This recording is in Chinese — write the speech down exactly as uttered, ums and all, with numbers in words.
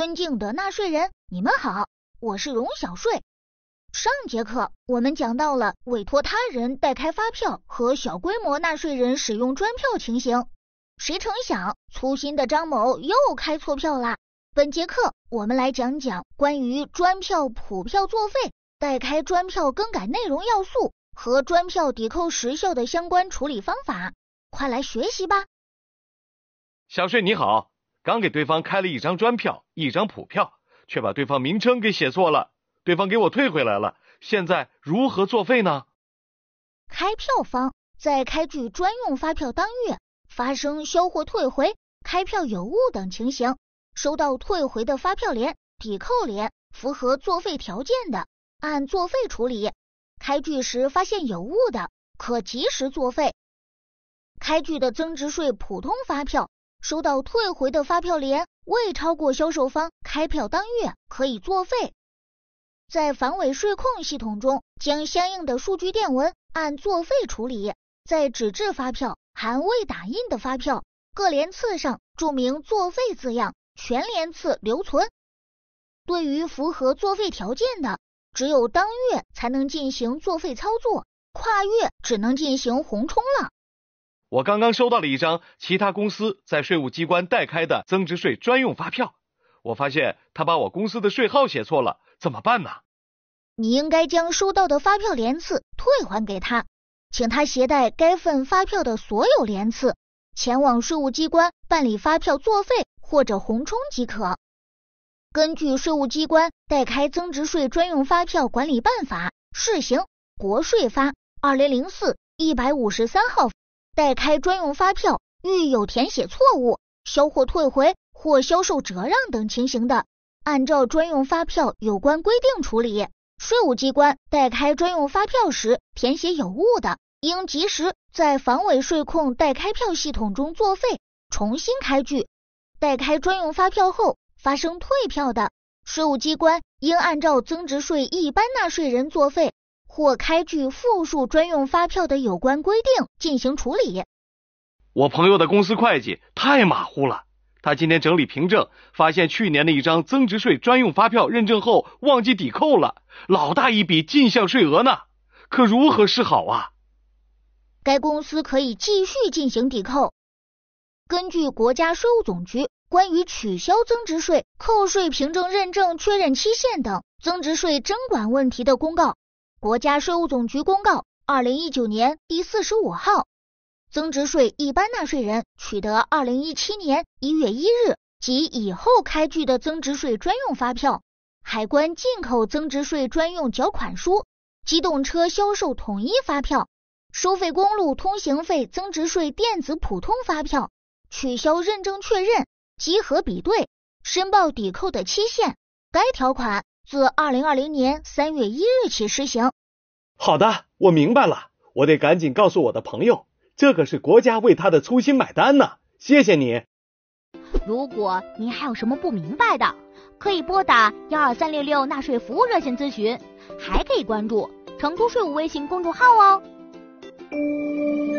尊敬的纳税人，你们好，我是荣小税。上节课我们讲到了委托他人代开发票和小规模纳税人使用专票情形，谁成想粗心的张某又开错票啦。本节课我们来讲讲关于专票普票作废、代开专票更改内容要素和专票抵扣时效的相关处理方法，快来学习吧。 小税你好，刚给对方开了一张专票，一张普票，却把对方名称给写错了，对方给我退回来了，现在如何作废呢？ 开票方在开具专用发票当月发生销货退回、开票有误等情形，收到退回的发票联、抵扣联符合作废条件的，按作废处理；开具时发现有误的，可及时作废。开具的增值税普通发票收到退回的发票联未超过销售方开票当月，可以作废。在反伪税控系统中，将相应的数据电文按作废处理。在纸质发票含未打印的发票，各联次上注明作废字样，全联次留存。对于符合作废条件的，只有当月才能进行作废操作，跨月只能进行红冲了。 我刚刚收到了一张其他公司在税务机关代开的增值税专用发票，我发现他把我公司的税号写错了，怎么办呢？ 你应该将收到的发票联次退还给他，请他携带该份发票的所有联次，前往税务机关办理发票作废或者红冲即可。根据税务机关代开增值税专用发票管理办法试行国税发二零零四一百五十三号，代开专用发票遇有填写错误、销货退回或销售折让等情形的，按照专用发票有关规定处理。税务机关代开专用发票时填写有误的，应及时在反伪税控代开票系统中作废，重新开具。代开专用发票后发生退票的，税务机关应按照增值税一般纳税人作废或开具复数专用发票的有关规定进行处理。 我朋友的公司会计太马虎了，他今天整理凭证，发现去年的一张增值税专用发票认证后忘记抵扣了，老大一笔进项税额呢，可如何是好啊？ 该公司可以继续进行抵扣。根据国家税务总局关于取消增值税扣税凭证认证确认期限等增值税征管问题的公告，国家税务总局公告二零一九年第四十五号，增值税一般纳税人取得二零一七年一月一日及以后开具的增值税专用发票、海关进口增值税专用缴款书、机动车销售统一发票、收费公路通行费增值税电子普通发票，取消认证确认、集合比对、申报抵扣的期限。该条款自二零二零年三月一日起施行。 好的，我明白了，我得赶紧告诉我的朋友，这可是国家为他的粗心买单呢，谢谢你。 如果您还有什么不明白的，可以拨打幺二三六六纳税服务热线咨询，还可以关注成都税务微信公众号哦。